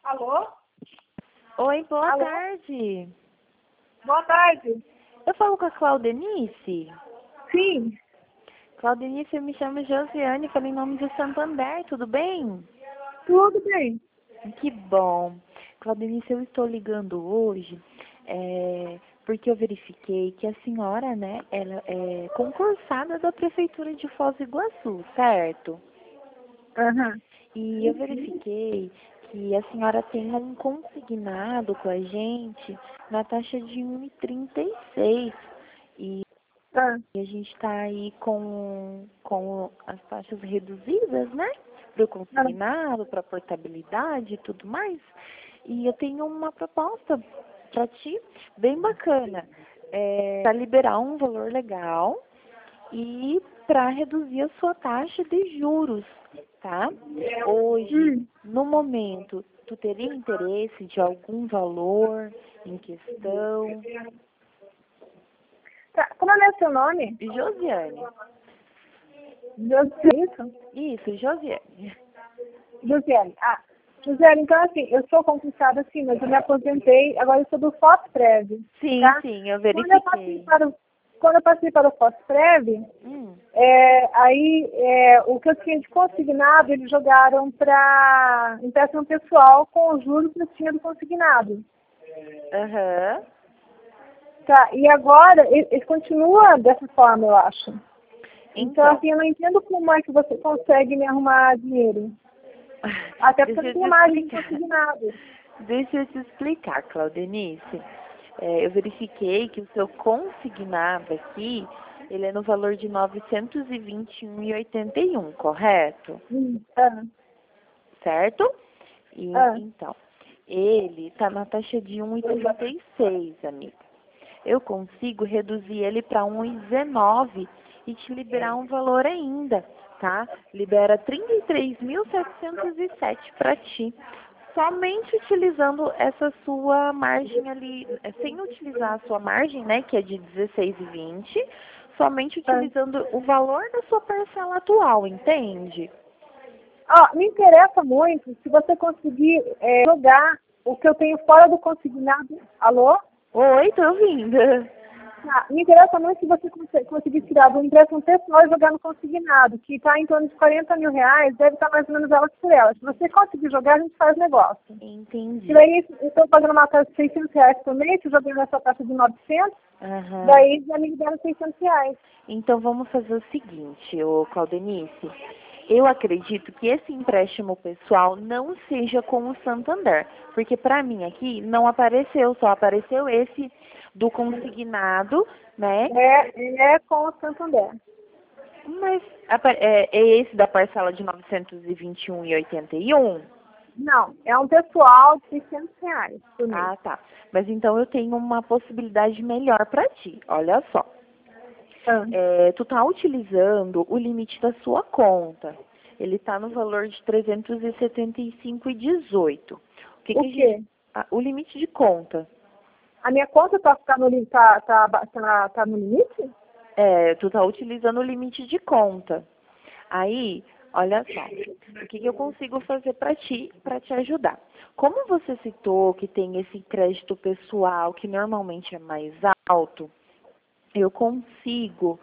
Alô? Oi, boa Alô? tarde. Boa tarde. Eu falo com a Claudenice. Sim, Claudenice, eu me chamo Josiane, falo em nome de Santander, tudo bem? tudo bem. Que bom. Claudenice, eu estou ligando hoje porque eu verifiquei que a senhora, né, ela é concursada da Prefeitura de Foz do Iguaçu, certo? Aham. E eu verifiquei que a senhora tem um consignado com a gente na taxa de 1,36. E Ah, E a gente está aí com as taxas reduzidas, né? Para o ah, consignado, para a portabilidade e tudo mais. E eu tenho uma proposta para ti, bem bacana. Para liberar um valor legal e para reduzir a sua taxa de juros, tá? Hoje, hum. no momento, tu teria interesse de algum valor em questão? Tá, como é o seu nome? Josiane. Josiane. Isso, Josiane. Josiane. Josiane, então assim, eu sou concursada assim, mas eu me aposentei, agora eu sou do FOSPREV, Sim, tá? sim, eu Quando eu passei verifiquei. para o, quando eu passei para o FOSPREV, Hum, o que eu tinha de consignado, eles jogaram para empréstimo pessoal com os juros que eu tinha do consignado. aham. Tá, e agora ele continua dessa forma, eu acho. Então, Então, assim, eu não entendo como é que você consegue me arrumar dinheiro. Até porque deixa eu não eu te tenho margem de explicar. consignado. Deixa eu te explicar, Claudenice. Eu verifiquei que o seu consignado aqui, ele é no valor de 921,81, correto? Certo? E, Ah, então, ele está na taxa de 1,36, amiga. Eu consigo reduzir ele para 1,19 e te liberar um valor ainda, tá? Libera 33.707 para ti. Somente utilizando essa sua margem ali, sem utilizar a sua margem, né, que é de 16,20, somente ah. utilizando o valor da sua parcela atual, entende? Me interessa muito se você conseguir jogar o que eu tenho fora do consignado. Alô? Oi, tô ouvindo. Me interessa muito se você conseguir tirar do empréstimo pessoal e jogar no consignado, que está em torno de 40 mil reais, deve estar mais ou menos elas por elas. Se você conseguir jogar, a gente faz negócio. E Entendi. daí, eu estou pagando uma taxa de 600 reais por mês, eu joguei nessa taxa de 900, Aham. daí já me liberam 600 reais. Então vamos fazer o seguinte, ô Claudenice. Eu acredito que esse empréstimo pessoal não seja com o Santander, porque para mim aqui não apareceu, só apareceu esse do consignado, né? É com o Santander. Mas é esse da parcela de 921,81? Não, é um pessoal de 600 reais por mês. Ah, tá. Mas então eu tenho uma possibilidade melhor para ti. Olha só. Ah, Tu tá utilizando o limite da sua conta. Ele tá no valor de 375,18. O que o que a gente... quê? O limite de conta. A minha conta tá no limite? Tu tá utilizando o limite de conta. Aí, olha só, o que que eu consigo fazer para te ajudar? Como você citou que tem esse crédito pessoal que normalmente é mais alto, eu consigo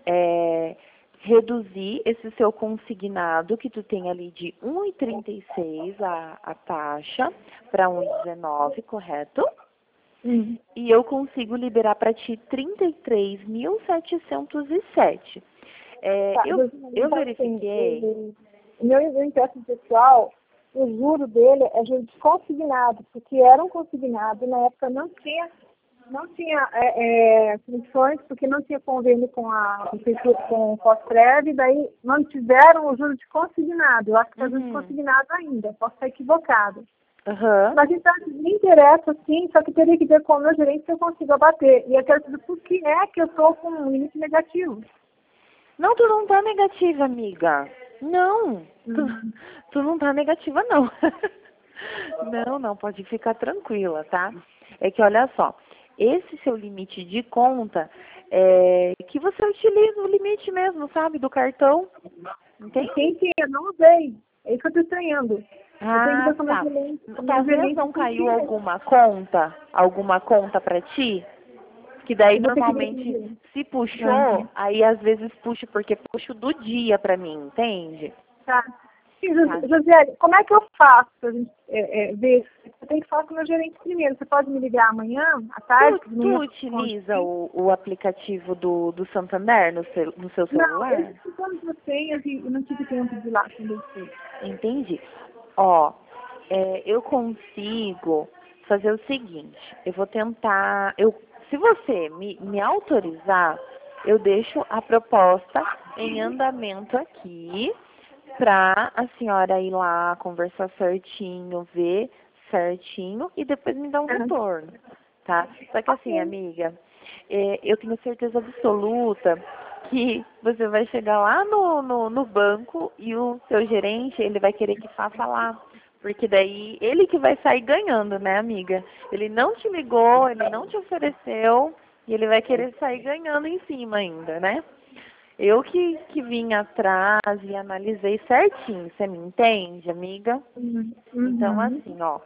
reduzir esse seu consignado que tu tem ali de 1,36 a taxa para 1,19, correto? Hum. E eu consigo liberar para ti 33.707. Tá, Eu então assim, verifiquei. o meu empréstimo pessoal, o juro dele é juro de consignado, porque era um consignado, na época não tinha condições, porque não tinha convênio com a prefeitura, com o Fosprev, e daí mantiveram o juro de consignado. Eu acho que é juro de Uhum, consignado ainda, posso estar equivocado. aham. Mas então, me interessa sim, só que teria que ver com o meu gerente se eu consigo abater. E eu quero saber por que é que eu estou com um limite negativo. Não, tu não tá negativa, amiga. Não, tu, Hum. tu não tá negativa, não. Não, não, pode ficar tranquila, tá? É que olha só, esse seu limite de conta é que você utiliza o limite mesmo, sabe, do cartão, entende? Sim, sim, eu não usei. É isso que eu estou estranhando. Eu tenho que Ah, ver como é tá. que ele Talvez não caiu alguma conta pra ti? Que daí eu vou ter que ver com normalmente ele. se puxou, Aham. aí às vezes puxa porque puxa do dia pra mim, entende? Tá. Sim, Tá. Josiane, como é que eu faço pra gente ver? Eu tenho que falar com o meu gerente primeiro. Você pode me ligar amanhã, à tarde? De Tu manhã, utiliza o aplicativo do Santander no seu não, eu celular? estou falando com vocês e não tive tempo de ir lá quando eu fui. Entendi. Ó, eu consigo fazer o seguinte, eu vou tentar, se você me autorizar, eu deixo a proposta em andamento aqui para a senhora ir lá, conversar certinho, ver certinho e depois me dar um retorno, tá? Só que assim, Ok. amiga, eu tenho certeza absoluta que você vai chegar lá no banco e o seu gerente, ele vai querer que faça lá. Porque daí ele que vai sair ganhando, né, amiga? Ele não te ligou, ele não te ofereceu e ele vai querer sair ganhando em cima ainda, né? Eu que vim atrás e analisei certinho, você me entende, amiga? Então, Uhum. assim, ó,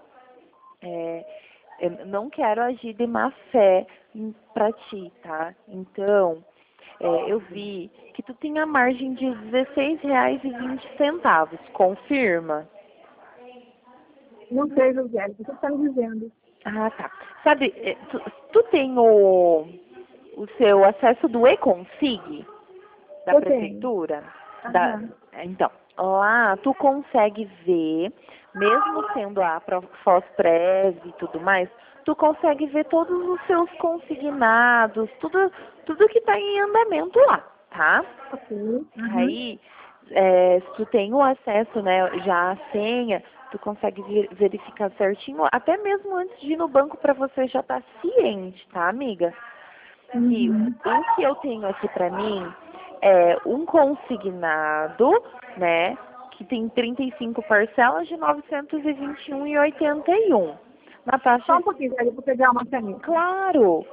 eu não quero agir de má fé pra ti, tá? Então, eu vi que tu tem a margem de R$ 16,20, confirma? Não sei, Josiane, o que você está me dizendo? Ah, tá. Sabe, tu tem o seu acesso do E-Consig da Eu tenho. prefeitura? Aham. Então, lá tu consegue ver, mesmo sendo a Fosprev e tudo mais, tu consegue ver todos os seus consignados, tudo que está em andamento lá, tá? Ok. Uhum. Aí, se tu tem o acesso, né, já a senha, tu consegue verificar certinho, até mesmo antes de ir no banco para você já estar ciente, tá, amiga? Que Uhum. o que eu tenho aqui para mim é um consignado, né, que tem 35 parcelas de 921,81. Na Só taxa, um pouquinho, velho, eu vou pegar uma caneta. claro.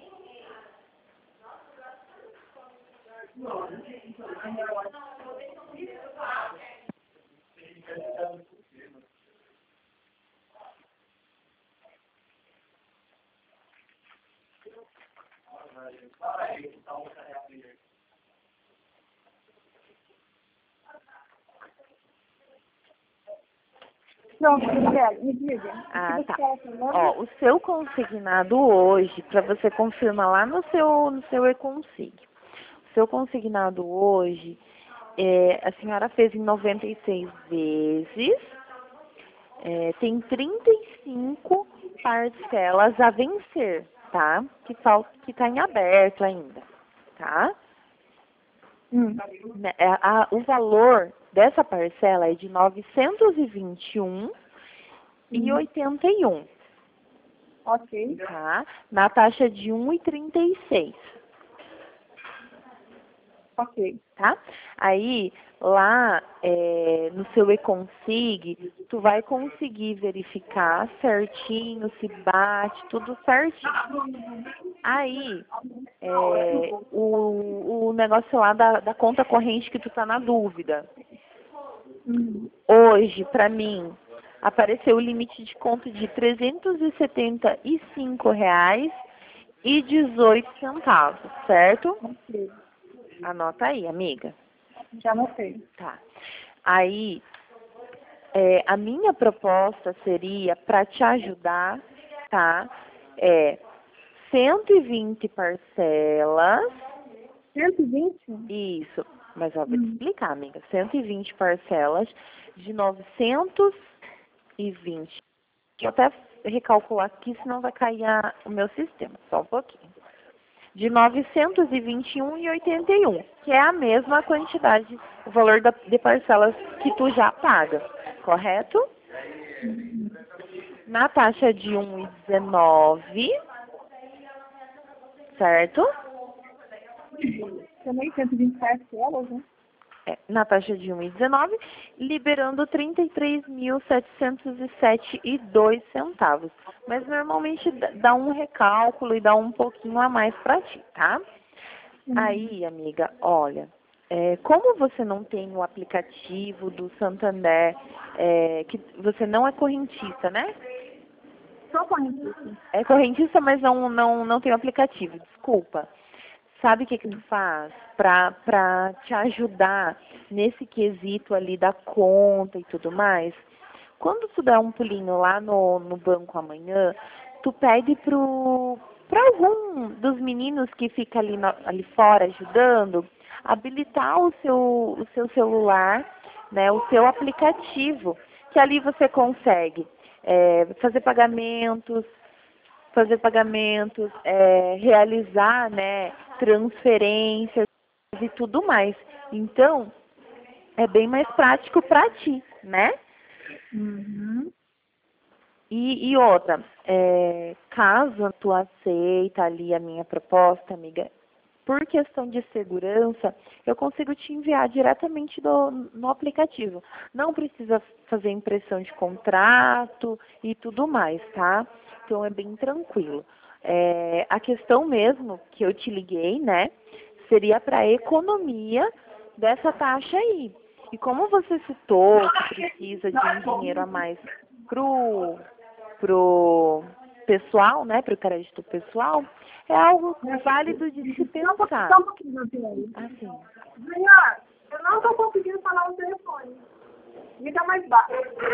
Pronto, Josiane, me diga. O que Ah, você tá. estava falando? Ó, o seu consignado hoje, para você confirmar lá no seu E-Consig. O seu consignado hoje, a senhora fez em 96 vezes, tem 35 parcelas a vencer, tá? Que tá em aberto ainda, tá? Hum. O valor dessa parcela é de 921,81, Ok. tá? Na taxa de 1,36, Ok. tá? Aí, lá no seu E-Consig, tu vai conseguir verificar certinho, se bate, tudo certinho. Aí, o negócio lá da conta corrente que tu tá na dúvida. Hum. Hoje, para mim, apareceu o limite de conta de R$ 375,18, certo? Ok. Anota aí, amiga. Já anotei. Tá. Aí, a minha proposta seria para te ajudar, tá? 120 parcelas. 120? Isso. Mas ó, vou te Hum. explicar, amiga. 120 parcelas de 920. Deixa eu até recalcular aqui, senão vai cair o meu sistema. Só um pouquinho. De 921,81, que é a mesma quantidade, o valor de parcelas que tu já paga, correto? Na taxa de 1,19, certo? Também 127 elas, né? Na taxa de 1,19, liberando 33.707,02 centavos. Mas normalmente dá um recálculo e dá um pouquinho a mais para ti, tá? Uhum. Aí, amiga, olha, Como você não tem o aplicativo do Santander, que você não é correntista, né? Sou correntista. É correntista, mas não tem o aplicativo, desculpa. Sabe o que tu faz pra te ajudar nesse quesito ali da conta e tudo mais? Quando tu der um pulinho lá no banco amanhã, tu pede pra algum dos meninos que fica ali fora ajudando, habilitar o seu celular, né, o seu aplicativo, que ali você consegue fazer pagamentos, realizar, né, transferências e tudo mais. Então, é bem mais prático para ti, né? Uhum. E outra, caso tu aceita ali a minha proposta, amiga, por questão de segurança, eu consigo te enviar diretamente no aplicativo. Não precisa fazer impressão de contrato e tudo mais, tá? Então é bem tranquilo. A questão mesmo que eu te liguei, né, seria para a economia dessa taxa aí. E como você citou que precisa de um dinheiro a mais pro pessoal, né, pro crédito pessoal, é algo válido de se pensar. Só um pouquinho, Gabriele. Assim. Junior, eu não estou conseguindo falar no telefone. Me dá mais baixo.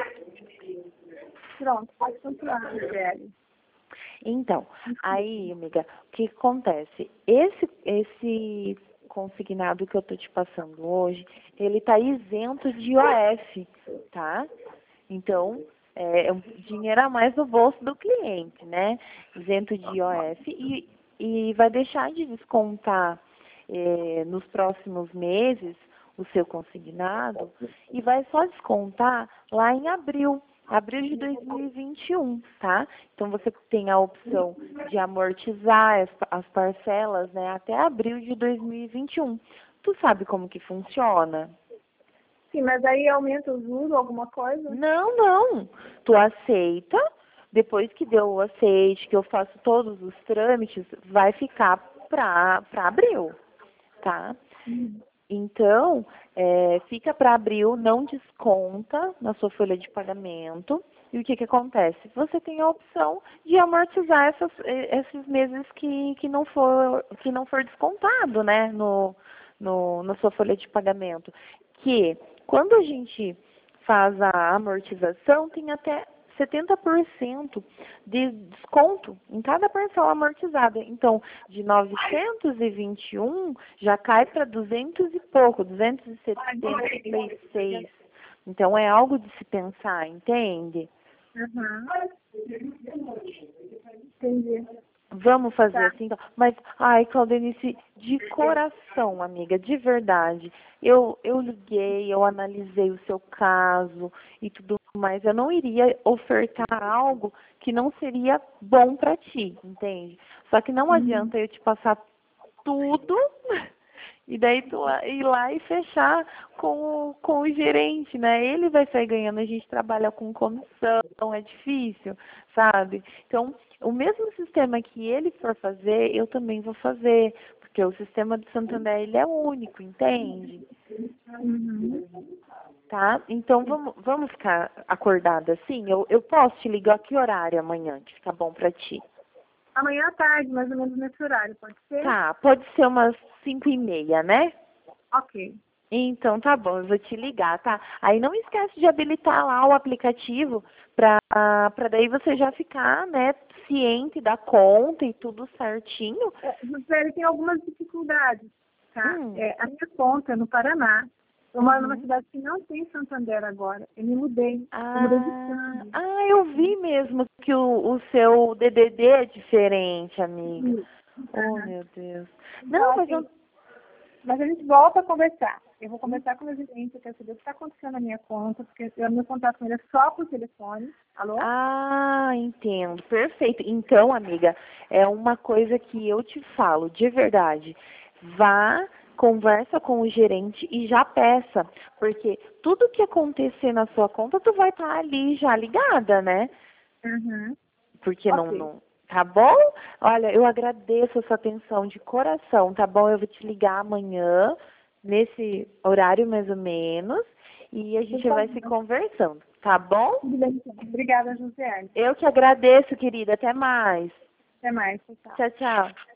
Pronto, pode continuar, Gabriele. Então, aí, amiga, o que acontece? Esse consignado que eu tô te passando hoje, ele tá isento de IOF, tá? Então, é um dinheiro a mais no bolso do cliente, né? Isento de IOF e vai deixar de descontar nos próximos meses o seu consignado e vai só descontar lá em abril de 2021, tá? Então você tem a opção de amortizar as parcelas, né, até abril de 2021. Tu sabe como que funciona? Sim, mas aí aumenta o juro, alguma coisa? Não. Tu aceita, depois que deu o aceite, que eu faço todos os trâmites, vai ficar para abril, tá? Então, fica para abril, não desconta na sua folha de pagamento. E o que acontece? Você tem a opção de amortizar esses meses que não for descontado, né, na sua folha de pagamento. Que quando a gente faz a amortização, tem até 70% de desconto em cada parcela amortizada. Então, de 921 já cai para 200 e pouco, 276. Então, é algo de se pensar, entende? Uhum. Entendi. Vamos fazer Tá. assim, então. Mas, ai, Claudenice, de coração, amiga, de verdade, eu liguei, eu analisei o seu caso e tudo mais. Eu não iria ofertar algo que não seria bom para ti, entende? Só que não adianta eu te passar tudo e daí tu ir lá e fechar com o gerente, né? Ele vai sair ganhando, a gente trabalha com comissão, é difícil, sabe? Então, o mesmo sistema que ele for fazer, eu também vou fazer, porque o sistema do Santander, ele é único, entende? Uhum. Tá? Então, vamos ficar acordada assim? Eu posso te ligar a que horário amanhã, que fica bom pra ti? Amanhã à tarde, mais ou menos nesse horário, pode ser? Tá, pode ser umas 5:30, né? Ok. Então tá bom, eu vou te ligar, tá? Aí não esquece de habilitar lá o aplicativo pra daí você já ficar, né, ciente da conta e tudo certinho. Ele tem algumas dificuldades, tá? Hum. A minha conta é no Paraná. Eu moro numa Uhum. cidade que não tem Santander agora. Eu me mudei. Eu mudei de estado. Eu vi mesmo que o seu DDD é diferente, amiga. Isso. Oh, Aham. meu Deus. Então, Não, mas assim, mas a gente volta a conversar. Eu vou conversar com o meu gerente, eu quero saber o que está acontecendo na minha conta, porque eu meu contato com ele é só por telefone. Alô? Entendo. Perfeito. Então, amiga, é uma coisa que eu te falo, de verdade. Vá, conversa com o gerente e já peça, porque tudo que acontecer na sua conta, tu vai estar ali já ligada, né? Uhum. Porque Ok. tá bom? Olha, eu agradeço a sua atenção de coração, tá bom? Eu vou te ligar amanhã, nesse horário mais ou menos, e a gente vai se conversando, tá bom? Tudo bem, então. Obrigada, Josiane. Eu que agradeço, querida. Até mais. Até mais. Tchau. Tchau, tchau.